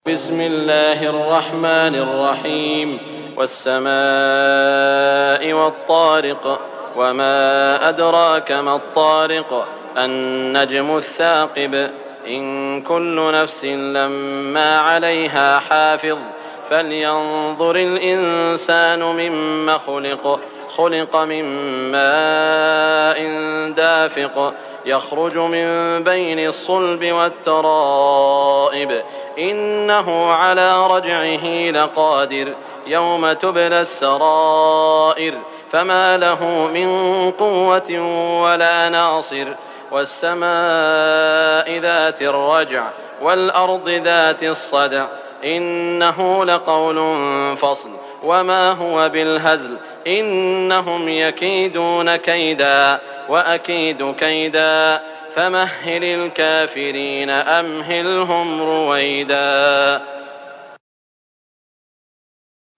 بسم الله الرحمن الرحيم والسماء والطارق وما أدراك ما الطارق النجم الثاقب إن كل نفس لما عليها حافظ فلينظر الإنسان مما خلق من ماء دافق يخرج من بين الصلب والترائب إنه على رجعه لقادر يوم تبلى السرائر فما له من قوة ولا ناصر والسماء ذات الرجع والأرض ذات الصدع إنه لقول فصل وما هو بالهزل إنهم يكيدون كيدا وأكيد كيدا فمهل الكافرين أمهلهم رويدا.